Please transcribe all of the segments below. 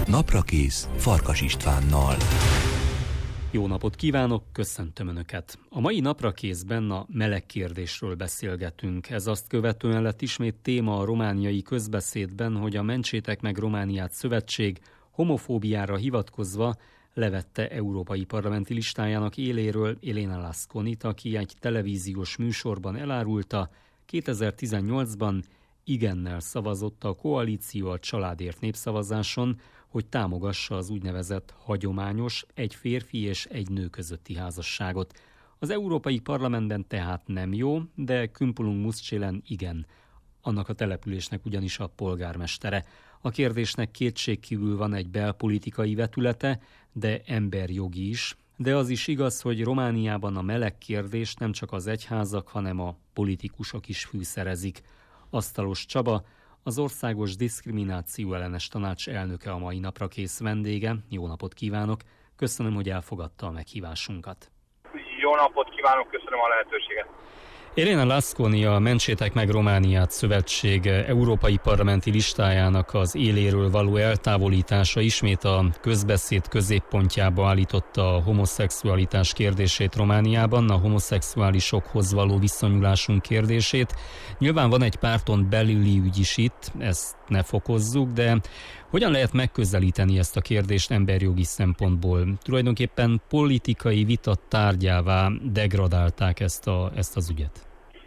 Naprakész Farkas Istvánnal. Jó napot kívánok, köszöntöm Önöket! A mai Naprakészben a meleg kérdésről beszélgetünk. Ez azt követően lett ismét téma a romániai közbeszédben, hogy a Mentsétek meg Romániát szövetség homofóbiára hivatkozva levette európai parlamenti listájának éléről Elena Lasconit, aki egy televíziós műsorban elárulta, 2018-ban igennel szavazott a koalíció a családért népszavazáson, hogy támogassa az úgynevezett hagyományos egy férfi és egy nő közötti házasságot. Az Európai Parlamentben tehát nem jó, de Kümpulung Muszcsélen igen. Annak a településnek ugyanis a polgármestere. A kérdésnek kétségkívül van egy belpolitikai vetülete, de emberjogi is. De az is igaz, hogy Romániában a meleg kérdést nem csak az egyházak, hanem a politikusok is fűszerezik. Asztalos Csaba, az Országos Diszkrimináció Ellenes Tanács elnöke a mai Naprakész vendége. Jó napot kívánok! Köszönöm, hogy elfogadta a meghívásunkat. Jó napot kívánok, köszönöm a lehetőséget! Elena Lasconi, a Mentsétek meg Romániát szövetség európai parlamenti listájának az éléről való eltávolítása ismét a közbeszéd középpontjába állította a homoszexualitás kérdését Romániában, a homoszexuálisokhoz való viszonyulásunk kérdését. Nyilván van egy párton belüli ügy is itt, ezt ne fokozzuk, de hogyan lehet megközelíteni ezt a kérdést emberjogi szempontból? Tulajdonképpen politikai vita tárgyává degradálták ezt az ügyet.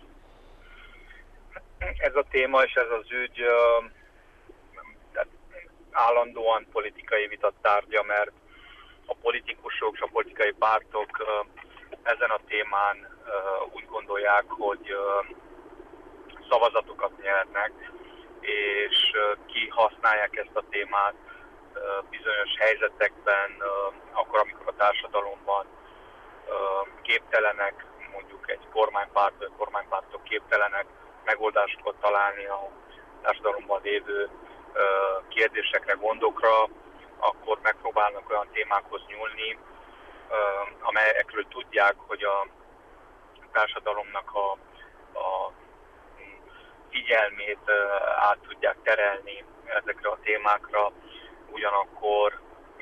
Ez a téma és ez az ügy állandóan politikai vita tárgya, mert a politikusok és a politikai pártok ezen a témán úgy gondolják, hogy szavazatokat nyernek, és kihasználják ezt a témát bizonyos helyzetekben, akkor, amikor a társadalomban képtelenek, mondjuk egy kormánypárt vagy kormánypártok képtelenek megoldásokat találni a társadalomban lévő kérdésekre, gondokra, akkor megpróbálnak olyan témákhoz nyúlni, amelyekről tudják, hogy a társadalomnak a figyelmét át tudják terelni ezekre a témákra, ugyanakkor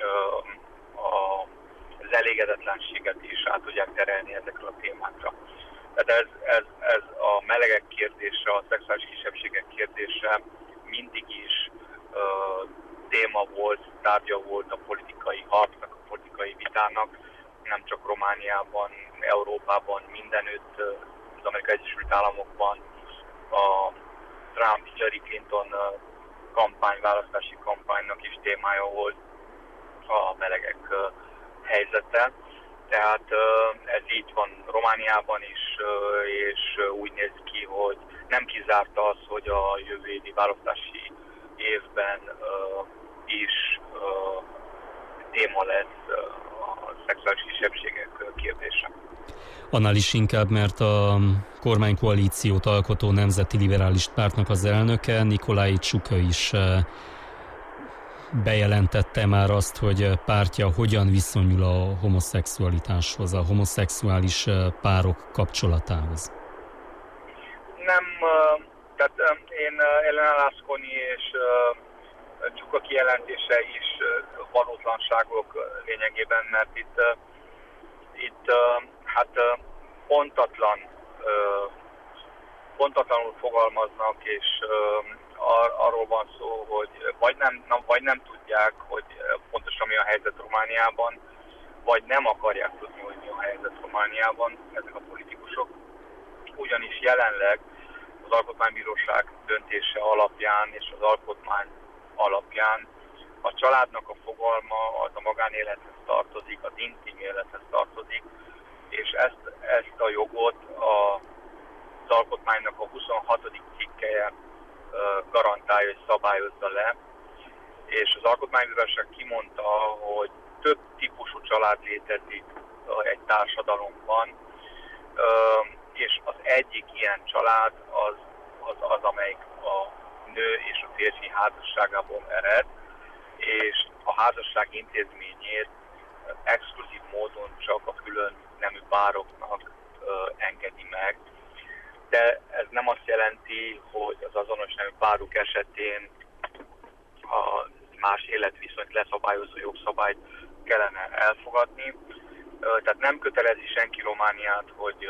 az elégedetlenséget is át tudják terelni ezekre a témákra. Tehát ez a melegek kérdése, a szexuális kisebbségek kérdése mindig is téma volt, tárgya volt a politikai harcnak, a politikai vitának, nem csak Romániában, Európában, mindenütt, az Amerikai Egyesült Államokban, a Trump-Hillary Clinton választási kampánynak is témája volt a melegek helyzete. Tehát ez így van Romániában is, és úgy néz ki, hogy nem kizárta az, hogy a jövő évi választási évben is téma lesz a szexuális kisebbségek kérdése. Annál is inkább, mert a kormánykoalíciót alkotó Nemzeti Liberális Pártnak az elnöke, Nicolae Ciucă is bejelentette már azt, hogy pártja hogyan viszonyul a homoszexualitáshoz, a homoszexuális párok kapcsolatához. Nem, tehát én Elena Lasconi és Ciucă kijelentése is valótlanságok lényegében, mert itt pontatlanul fogalmaznak, és arról van szó, hogy vagy nem tudják, hogy pontosan mi a helyzet Romániában, vagy nem akarják tudni, hogy mi a helyzet Romániában ezek a politikusok. Ugyanis jelenleg az Alkotmánybíróság döntése alapján és az alkotmány alapján a családnak a fogalma az a magánélethez tartozik, az intim élethez tartozik, és ezt a jogot az alkotmánynak a 26. cikkelye garantálja és szabályozza le, és az Alkotmánybíróság kimondta, hogy több típusú család létezik egy társadalomban, és az egyik ilyen család az amelyik a nő és a férfi házasságából ered, és a házasság intézményét exkluzív módon csak a külön nemű pároknak engedi meg. De ez nem azt jelenti, hogy az azonos nemű párok esetén a más életviszonyt leszabályozó jogszabályt kellene elfogadni. Tehát nem kötelezi senki Romániát, hogy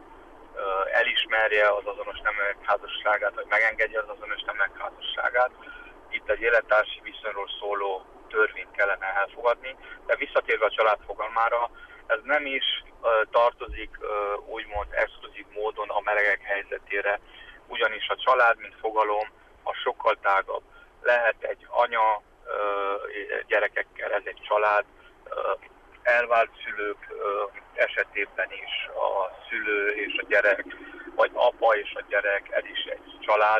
elismerje az azonos neműek házasságát, vagy megengedje az azonos neműek házasságát. Itt egy élettársi viszonyról szóló törvényt kellene elfogadni, de visszatérve a család fogalmára, ez nem is tartozik úgymond exkluzív módon a melegek helyzetére, ugyanis a család, mint fogalom, a sokkal tágabb. Lehet egy anya gyerekekkel, ez egy család, elvált szülők esetében is a szülő és a gyerek, vagy apa és a gyerek, ez is egy család.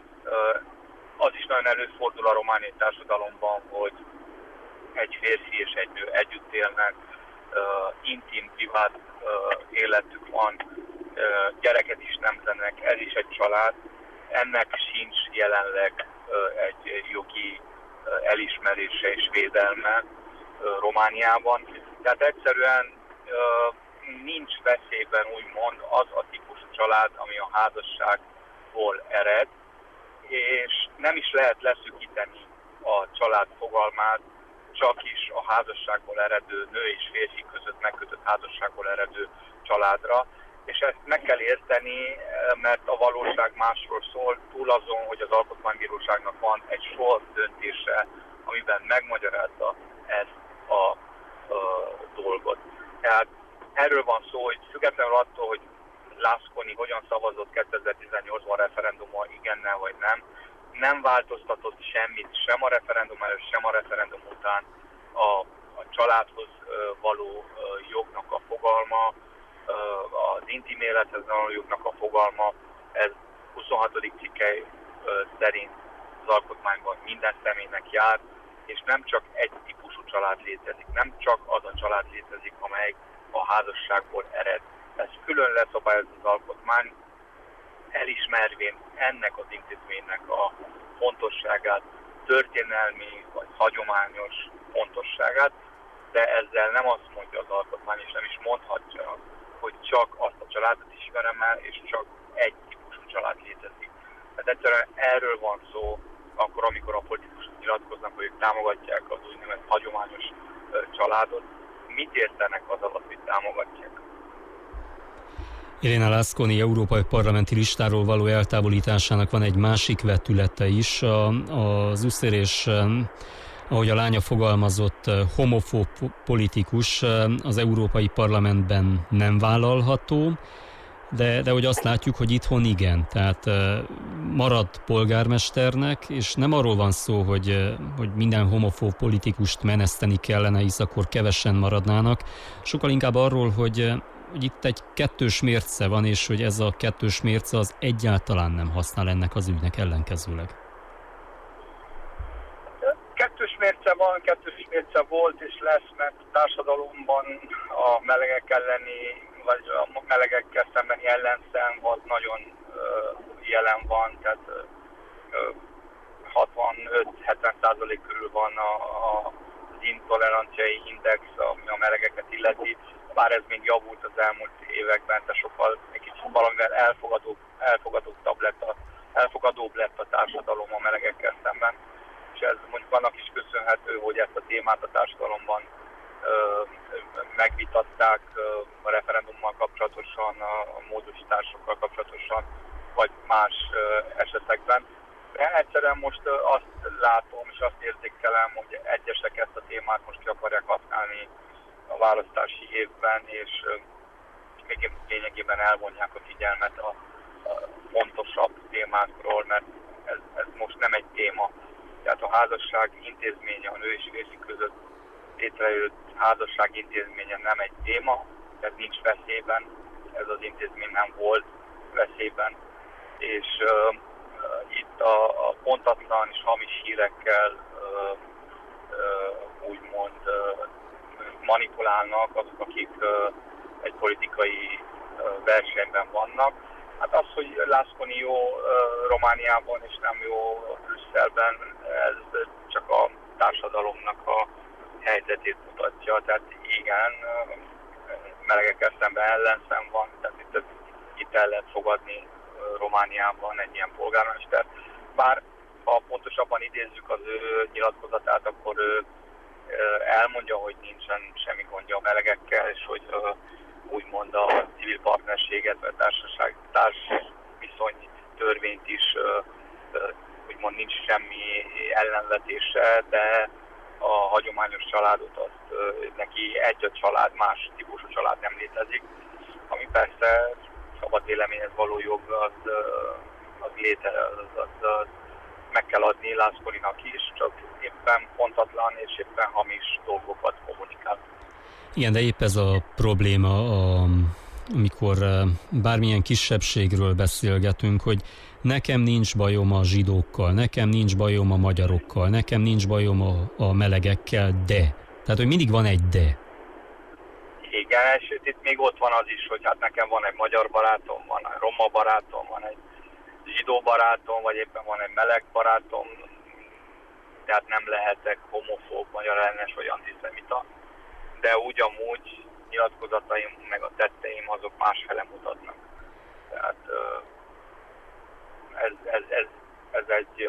Az is nagyon előfordul a romániai társadalomban, hogy egy férfi és egy nő együtt élnek, intim, privát életük van, gyereket is nemzenek, ez is egy család. Ennek sincs jelenleg egy jogi elismerése és védelme Romániában. Tehát egyszerűen nincs veszélyben úgymond az a típusú család, ami a házasságból ered, és nem is lehet leszűkíteni a család fogalmát csak is a házasságból eredő nő és férfi között megkötött házasságból eredő családra, és ezt meg kell érteni, mert a valóság másról szól, túl azon, hogy az Alkotmánybíróságnak van egy sor döntése, amiben megmagyarázza ezt a dolgot. Tehát erről van szó, hogy függetlenül attól, hogy Lászkóni hogyan szavazott 2018-ban referendumon, igennel vagy nem változtatott semmit, sem a referendum előtt, sem a referendum után a családhoz való jognak a fogalma, az intim élethez való jognak a fogalma, ez 26. cikkely szerint az alkotmányban minden személynek jár, és nem csak egy típusú család létezik, nem csak az a család létezik, amely a házasságból ered. Ez külön leszabályoz az alkotmány, elismervén ennek az intézménynek a fontosságát, történelmi vagy hagyományos fontosságát, de ezzel nem azt mondja az alkotmány, és nem is mondhatja, hogy csak azt a családot ismerem el, és csak egy típusú család létezik. Tehát egyszerűen erről van szó, akkor, amikor a politikusok nyilatkoznak, hogy ők támogatják az úgynevezett hagyományos családot. Mit értenek az alatt, hogy támogatják? Elena Lászkóni európai parlamenti listáról való eltávolításának van egy másik vetülete is. Az USZÉR és, ahogy a lánya fogalmazott, homofób politikus az Európai Parlamentben nem vállalható, de hogy azt látjuk, hogy itthon igen. Tehát marad polgármesternek, és nem arról van szó, hogy minden homofób politikust meneszteni kellene, hisz akkor kevesen maradnának. Sokkal inkább arról, hogy itt egy kettős mérce van, és hogy ez a kettős mérce az egyáltalán nem használ ennek az ügynek, ellenkezőleg. Kettős mérce van, kettős mérce volt és lesz, mert a társadalomban a melegek elleni, vagy a melegekkel szembeni ellenszem az nagyon jelen van, tehát 65-70% körül van az intoleranciai index, ami a melegeket illeti. Bár ez még javult az elmúlt években, de sokkal egy kicsit valamivel elfogadóbb lett a társadalom a melegekkel szemben. És ez mondjuk annak is köszönhető, hogy ezt a témát a társadalomban megvitatták a referendummal kapcsolatosan, a módosításokkal kapcsolatosan, vagy más esetekben. De egyszerűen most azt látom, és azt érzékelem, hogy egyesek ezt a témát most ki akarják használni a választási évben, és még lényegében elvonják a figyelmet a fontosabb témákról, mert ez most nem egy téma. Tehát a házasság intézménye, a nő és férfi között létrejött házasság intézménye nem egy téma, ez nincs veszélyben, ez az intézmény nem volt veszélyben, és itt a pontatlan és hamis hírekkel úgymond manipulálnak azok, akik egy politikai versenyben vannak. Hát az, hogy Lászkóni jó Romániában és nem jó Brüsszelben, ez csak a társadalomnak a helyzetét mutatja. Tehát igen, melegekkel szemben ellenszem van, tehát itt el lehet fogadni Romániában egy ilyen polgármester. Bár ha pontosabban idézzük az ő nyilatkozatát, akkor ő elmondja, hogy nincsen semmi gondja a melegekkel, és hogy úgymond a civil partnerséget, vagy társviszony törvényt is úgymond nincs semmi ellenvetése, de a hagyományos családot azt neki egy a család, más típusú család nem létezik, ami persze szabad véleményhez való jog, az meg kell adni Lászkóninak is, csak éppen pontatlan és éppen hamis dolgokat kommunikál. Igen, de épp ez a probléma, amikor bármilyen kisebbségről beszélgetünk, hogy nekem nincs bajom a zsidókkal, nekem nincs bajom a magyarokkal, nekem nincs bajom a melegekkel, de. Tehát, hogy mindig van egy de. Igen, és itt még ott van az is, hogy hát nekem van egy magyar barátom, van egy roma barátom, van egy zsidó barátom, vagy éppen van egy meleg barátom, tehát nem lehetek homofób, magyar ellenes vagy antiszemita, de ugyanúgy nyilatkozataim meg a tetteim azok másfele mutatnak. Tehát ez egy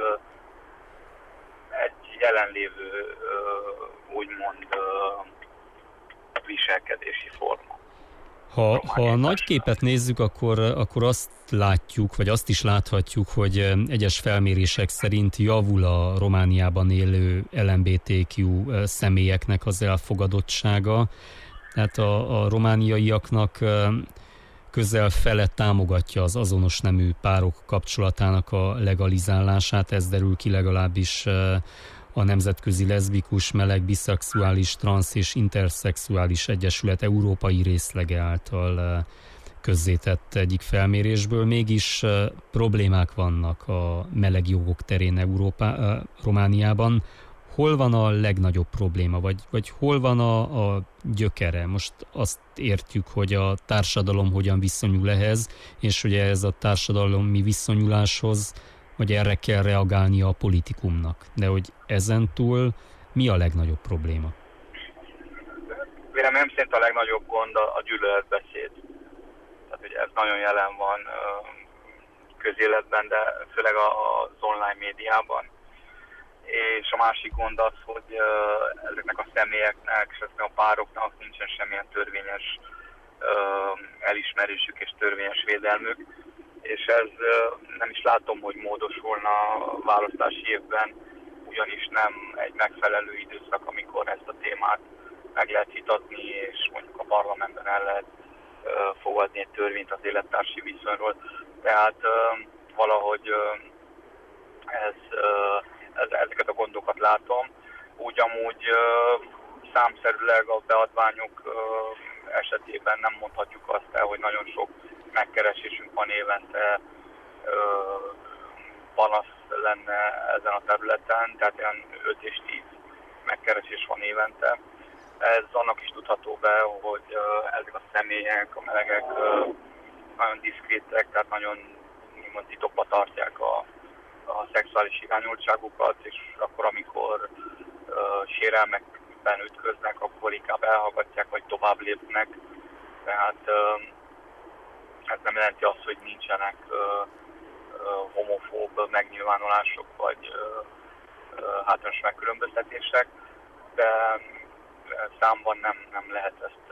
jelenlévő úgymond viselkedési forma. Ha a nagy képet nézzük, akkor azt látjuk, vagy azt is láthatjuk, hogy egyes felmérések szerint javul a Romániában élő LMBTQ személyeknek az elfogadottsága. Tehát a romániaiaknak közel fele támogatja az azonos nemű párok kapcsolatának a legalizálását. Ez derül ki legalábbis a Nemzetközi Leszbikus, Meleg, Biszexuális, Transz és Interszexuális Egyesület európai részlege által közzétett egyik felmérésből. Mégis problémák vannak a meleg jogok terén Romániában. Hol van a legnagyobb probléma, vagy hol van a gyökere? Most azt értjük, hogy a társadalom hogyan viszonyul ehhez, és hogy ez a társadalmi viszonyuláshoz, hogy erre kell reagálnia a politikumnak. De hogy ezentúl mi a legnagyobb probléma? Véleményem szerint a legnagyobb gond a gyűlöletbeszéd. Tehát, hogy ez nagyon jelen van közéletben, de főleg az online médiában. És a másik gond az, hogy ezeknek a személyeknek és ezeknek a pároknak nincsen semmilyen törvényes elismerésük és törvényes védelmük. És ez nem is látom, hogy módosulna a választási évben, ugyanis nem egy megfelelő időszak, amikor ezt a témát meg lehet hitatni, és mondjuk a parlamentben el lehet fogadni egy törvényt az élettársi viszonyról. Tehát valahogy ezeket a gondokat látom. Úgy amúgy számszerűleg a beadványok esetében nem mondhatjuk azt el, hogy nagyon sok megkeresésünk van évente, panasz lenne ezen a területen, tehát olyan 5 és 10 megkeresés van évente. Ez annak is tudható be, hogy ezek a személyek, a melegek nagyon diszkrétek, tehát nagyon titokba tartják a szexuális irányultságukat, és akkor, amikor sérelmekben ütköznek, akkor inkább elhallgatják, vagy tovább lépnek. Tehát ez nem jelenti azt, hogy nincsenek homofób megnyilvánulások, vagy hátrányos megkülönböztetések, de számban nem lehet ezt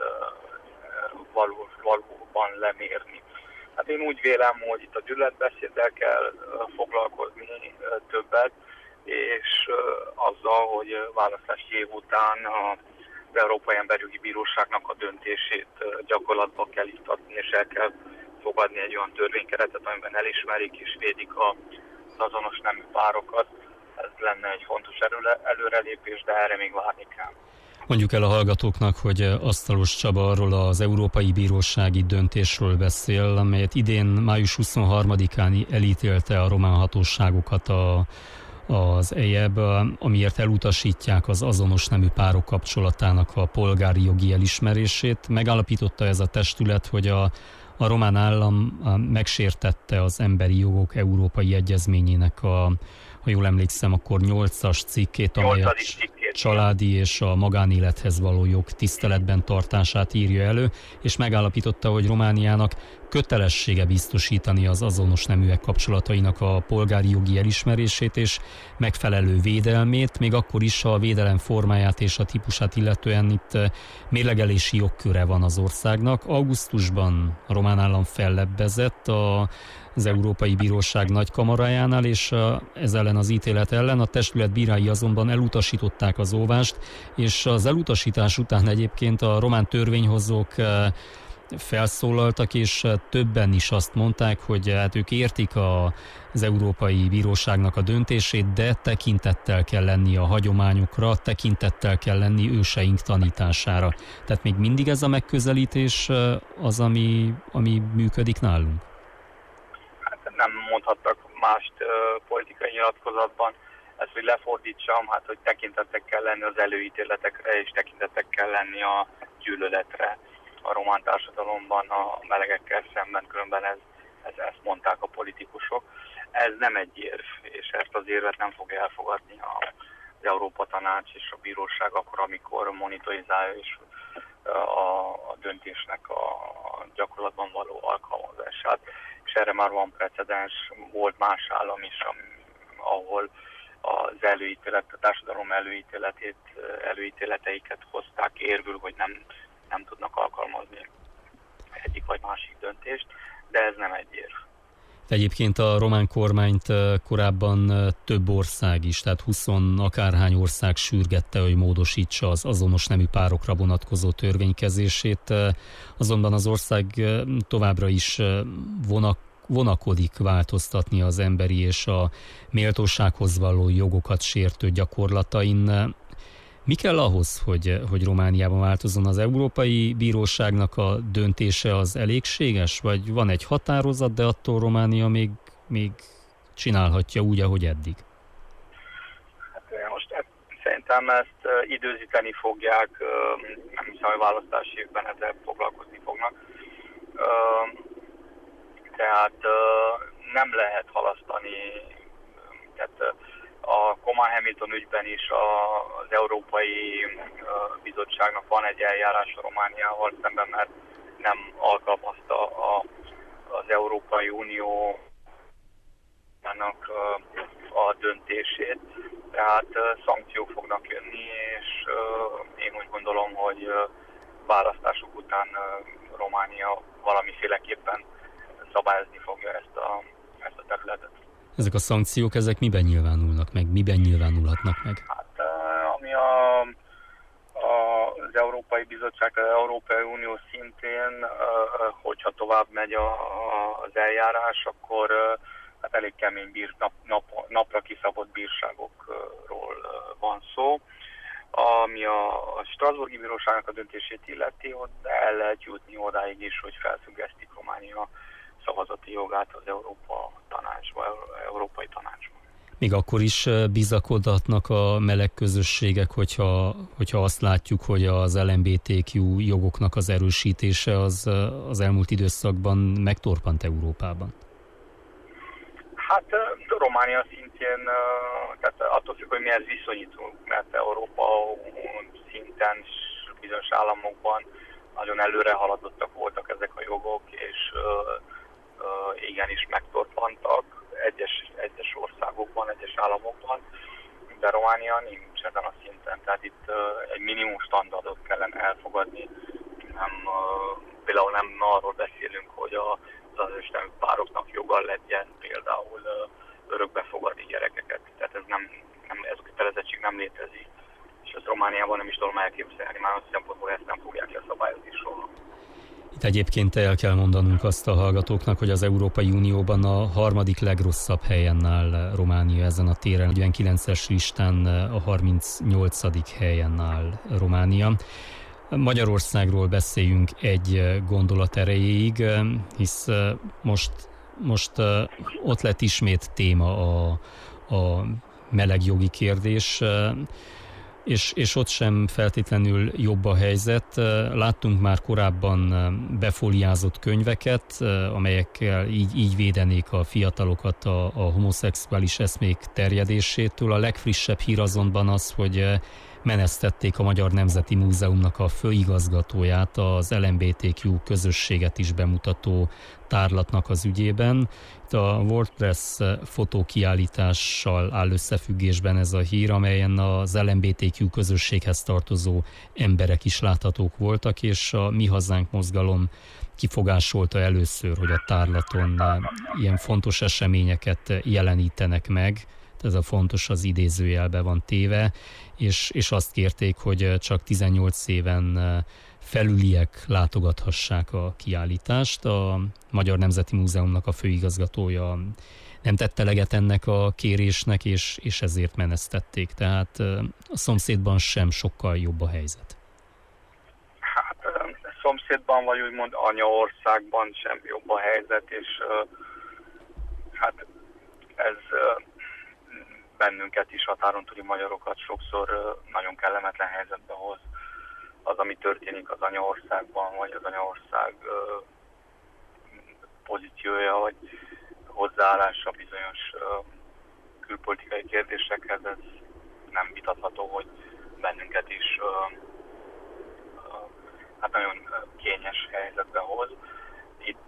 valóban lemérni. Hát én úgy vélem, hogy itt a gyűlöletbeszéddel kell foglalkozni többet, és azzal, hogy választási év után az Európai Emberjogi Bíróságnak a döntését gyakorlatba kell iktatni, és el kell fogadni egy olyan törvénykeretet, amiben elismerik és védik az azonos nemű párokat. Ez lenne egy fontos előrelépés, de erre még várni kell. Mondjuk el a hallgatóknak, hogy Asztalos Csaba arról az Európai Bírósági döntésről beszél, amelyet idén május 23-án elítélte a román hatóságokat az EJEB, amiért elutasítják az azonos nemű párok kapcsolatának a polgári jogi elismerését. Megállapította ez a testület, hogy a román állam megsértette az emberi jogok európai egyezményének ha jól emlékszem, akkor 8-as cikkét, családi és a magánélethez való jog tiszteletben tartását írja elő, és megállapította, hogy Romániának kötelessége biztosítani az azonos neműek kapcsolatainak a polgári jogi elismerését és megfelelő védelmét, még akkor is, ha a védelem formáját és a típusát illetően itt mérlegelési jogköre van az országnak. Augusztusban a román állam fellebbezett az Európai Bíróság nagykamarajánál, és ez ellen az ítélet ellen a testület bírái azonban elutasították az óvást, és az elutasítás után egyébként a román törvényhozók felszólaltak, és többen is azt mondták, hogy hát ők értik az Európai Bíróságnak a döntését, de tekintettel kell lenni a hagyományokra, tekintettel kell lenni őseink tanítására. Tehát még mindig ez a megközelítés az, ami működik nálunk? Hát nem mondhattak mást politikai nyilatkozatban. Ezt, hogy lefordítsam, hát hogy tekintettek kell lenni az előítéletekre, és tekintettek kell lenni a gyűlöletre a román társadalomban a melegekkel szemben, különben ezt mondták a politikusok. Ez nem egy érv, és ezt az érvet nem fogja elfogadni az Európa Tanács és a bíróság akkor, amikor monitorizálja és a döntésnek a gyakorlatban való alkalmazását. És erre már van precedens, volt más állam is, ahol az a társadalom előítéleteiket hozták érvül, hogy nem tudnak alkalmazni egyik vagy másik döntést, de ez nem egy érv. Egyébként a román kormányt korábban több ország is, tehát 20 akárhány ország sürgette, hogy módosítsa az azonos nemű párokra vonatkozó törvénykezését, azonban az ország továbbra is vonakodik változtatni az emberi és a méltósághoz való jogokat sértő gyakorlatain. Mi kell ahhoz, hogy Romániában változzon? Az Európai Bíróságnak a döntése az elégséges? Vagy van egy határozat, de attól Románia még csinálhatja úgy, ahogy eddig? Hát most szerintem ezt időzíteni fogják, nem hiszem, hogy választási évben ezzel foglalkozni fognak. Tehát nem lehet halasztani, tehát a Coman Hamilton ügyben is az Európai Bizottságnak van egy eljárás a Romániával szemben, mert nem alkalmazta az Európai Uniónak a döntését. Tehát szankciók fognak jönni, és én úgy gondolom, hogy választások után Románia valamiféleképpen szabályozni fogja ezt a területet. Ezek a szankciók, ezek miben nyilvánulnak meg? Miben nyilvánulhatnak meg? Hát, ami az Európai Bizottság, az Európai Unió szintén, hogyha tovább megy az eljárás, akkor hát elég kemény napra kiszabott bírságokról van szó. Ami a Strasbourgi Bíróságnak a döntését illeti, ott el lehet jutni odáig is, hogy felfüggesztik Románia szavazati jogát az Európai Tanácsban. Még akkor is bizakodhatnak a meleg közösségek, hogyha azt látjuk, hogy az LMBTQ jogoknak az erősítése az elmúlt időszakban megtorpant Európában? Hát Románia szintjén, tehát attól függ, hogy mihez viszonyítunk, mert Európa szinten bizonyos államokban nagyon előre haladottak voltak ezek a jogok, és igenis megtorpantak egyes országokban, egyes államokban, de Románia nincs ezen a szinten, tehát itt egy minimum standardot kellene elfogadni. Például nem arról beszélünk, hogy az azonos nemű pároknak joga legyen például örökbe fogadni gyerekeket, tehát ez a kötelezettség nem létezik, és ezt Romániában nem is tudom elképzelni, már az szempontból ezt nem fogják leszabályozni soha. Itt egyébként el kell mondanunk azt a hallgatóknak, hogy az Európai Unióban a harmadik legrosszabb helyen áll Románia ezen a téren. 49-es listán a 38. helyen áll Románia. Magyarországról beszéljünk egy gondolat erejéig, hisz most ott lett ismét téma a melegjogi kérdés, és ott sem feltétlenül jobb a helyzet. Láttunk már korábban befóliázott könyveket, amelyekkel így védenék a fiatalokat a homoszexuális eszmék terjedésétől. A legfrissebb hír azonban az, hogy menesztették a Magyar Nemzeti Múzeumnak a főigazgatóját az LMBTQ közösséget is bemutató tárlatnak az ügyében. Itt a WordPress fotókiállítással áll összefüggésben ez a hír, amelyen az LMBTQ közösséghez tartozó emberek is láthatók voltak, és a Mi Hazánk mozgalom kifogásolta először, hogy a tárlaton ilyen fontos eseményeket jelenítenek meg. Ez a fontos az idézőjelbe van téve, és azt kérték, hogy csak 18 éven felüliek látogathassák a kiállítást. A Magyar Nemzeti Múzeumnak a főigazgatója nem tette eleget ennek a kérésnek, és ezért menesztették. Tehát a szomszédban sem sokkal jobb a helyzet. Hát szomszédban, vagy úgymond anyaországban sem jobb a helyzet, és hát ez bennünket is, határon túli magyarokat sokszor nagyon kellemetlen helyzetbe hoz az, ami történik az anyaországban, vagy az anyaország pozíciója, vagy hozzáállása bizonyos külpolitikai kérdésekhez. Ez nem vitatható, hogy bennünket is hát nagyon kényes helyzetbe hoz. Itt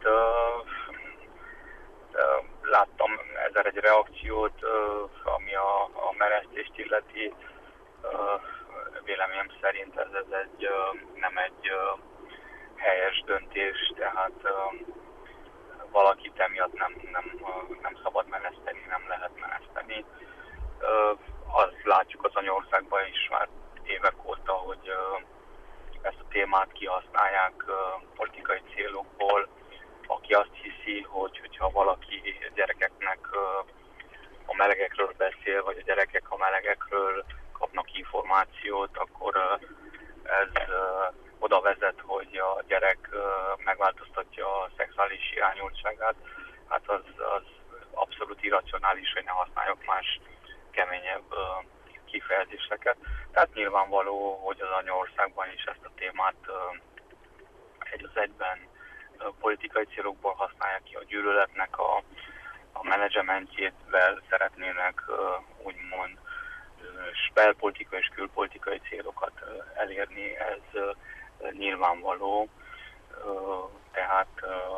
láttam ezzel egy reakciót, ami a menesztést illeti. Véleményem szerint ez nem egy helyes döntés, tehát valakit emiatt nem szabad meneszteni, nem lehet meneszteni. Azt látjuk az anyaországban is már évek óta, hogy ezt a témát kihasználják politikai célokból. Aki azt hiszi, hogyha valaki gyerekeknek a melegekről beszél, vagy a gyerekek a melegekről kapnak információt, akkor ez oda vezet, hogy a gyerek megváltoztatja a szexuális irányultságát. Hát az abszolút irracionális, hogy ne használjak más keményebb kifejezéseket. Tehát nyilvánvaló, hogy az anyaországban is ezt a témát egy az egyben politikai célokból használják ki, a gyűlöletnek a menedzsmentjével szeretnének úgymond belpolitikai és külpolitikai célokat elérni, ez nyilvánvaló, tehát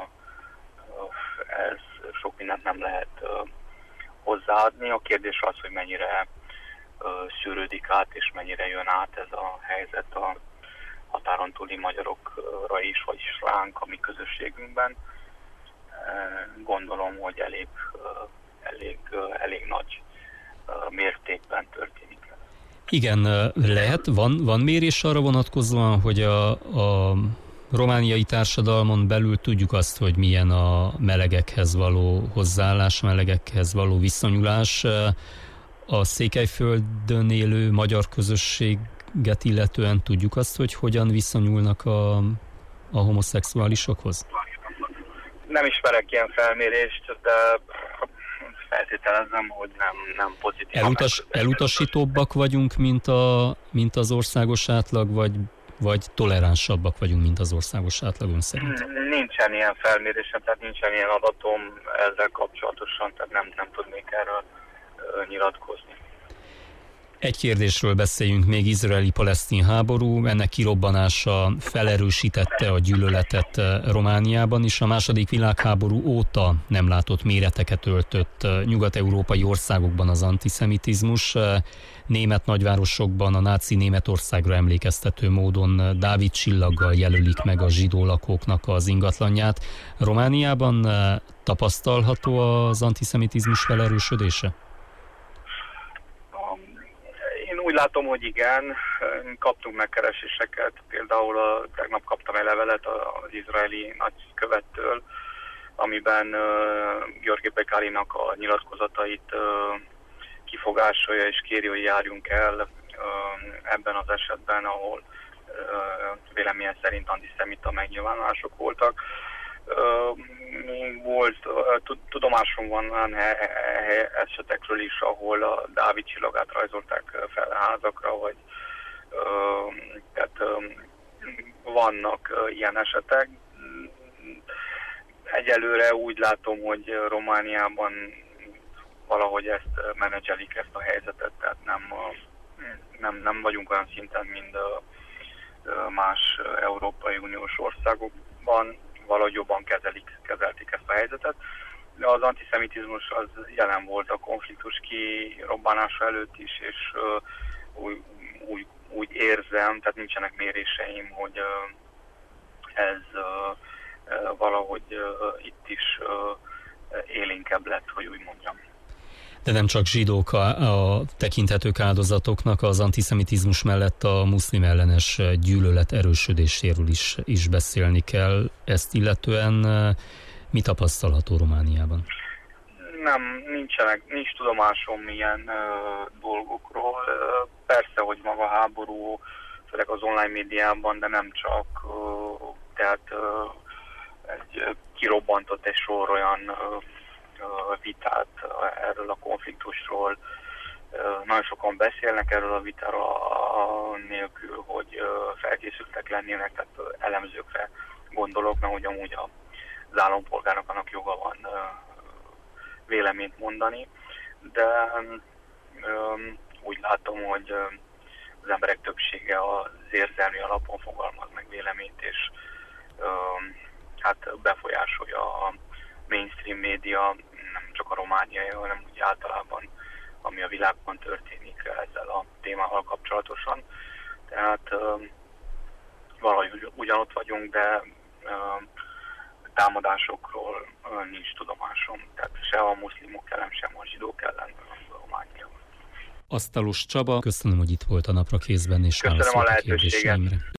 ez sok mindent nem lehet hozzáadni. A kérdés az, hogy mennyire szűrődik át, és mennyire jön át ez a helyzet a határon túli magyarokra is, vagyis ránk, a mi közösségünkben. Gondolom, hogy elég nagy mértékben történik. Igen, lehet. Van mérés arra vonatkozóan, hogy a romániai társadalmon belül tudjuk azt, hogy milyen a melegekhez való hozzáállás, melegekhez való viszonyulás. A Székelyföldön élő magyar közösséget illetően tudjuk azt, hogy hogyan viszonyulnak a homoszexuálisokhoz? Nem ismerek ilyen felmérést, de feltételezem, hogy nem pozitív. Elutasítóbbak vagyunk, mint az országos átlag, vagy toleránsabbak vagyunk, mint az országos átlag ön szerint? Nincsen ilyen felmérésem, tehát nincsen ilyen adatom ezzel kapcsolatosan, tehát nem tudnék erről nyilatkozni. Egy kérdésről beszéljünk még, izraeli-palesztin háború. Ennek kirobbanása felerősítette a gyűlöletet Romániában, és a II. Világháború óta nem látott méreteket öltött nyugat-európai országokban az antiszemitizmus. Német nagyvárosokban a náci Németországra emlékeztető módon Dávid csillaggal jelölik meg a zsidó lakóknak az ingatlanját. Romániában tapasztalható az antiszemitizmus felerősödése? Úgy látom, hogy igen, kaptunk megkereséseket, például tegnap kaptam egy levelet az izraeli nagykövettől, amiben György Bekálinak a nyilatkozatait kifogásolja és kéri, hogy járjunk el ebben az esetben, ahol véleményem szerint antiszemita megnyilvánulások voltak. Tudomásom van olyan esetekről is, ahol a Dávid csillagát rajzolták fel a házakra, vagy tehát vannak ilyen esetek. Egyelőre úgy látom, hogy Romániában valahogy ezt menedzselik, ezt a helyzetet, tehát nem vagyunk olyan szinten, mint más Európai Uniós országokban, valahogy jobban kezelték ezt a helyzetet. De az antiszemitizmus az jelen volt a konfliktus kirobbanása előtt is, és úgy érzem, tehát nincsenek méréseim, hogy ez valahogy itt is élénkebb lett, hogy úgy mondjam. De nem csak zsidók a tekinthetők áldozatoknak, az antiszemitizmus mellett a muszlim ellenes gyűlölet erősödéséről is beszélni kell. Ezt illetően mi tapasztalható Romániában? Nincs tudomásom ilyen dolgokról. Persze, hogy maga a háború, főleg az online médiában, de nem csak, tehát kirobbantott egy sor olyan vitát erről a konfliktusról. Nagyon sokan beszélnek erről a vitáról nélkül, hogy felkészültek lennének, tehát elemzőkre gondolok, mert hogy amúgy az állampolgárnak annak joga van véleményt mondani, de úgy látom, hogy az emberek többsége az érzelmi alapon fogalmaz meg véleményt, és hát befolyásolja a mainstream média, nem csak a romániai, hanem úgy általában, ami a világban történik ezzel a témával kapcsolatosan. Tehát valahogy ugyanott vagyunk, de támadásokról nincs tudomásom. Tehát se a muszlimok ellen, sem a zsidók ellen Romániában. Asztalos Csaba, köszönöm, hogy itt volt a Naprakészben, és válaszolt a kérdéseimre.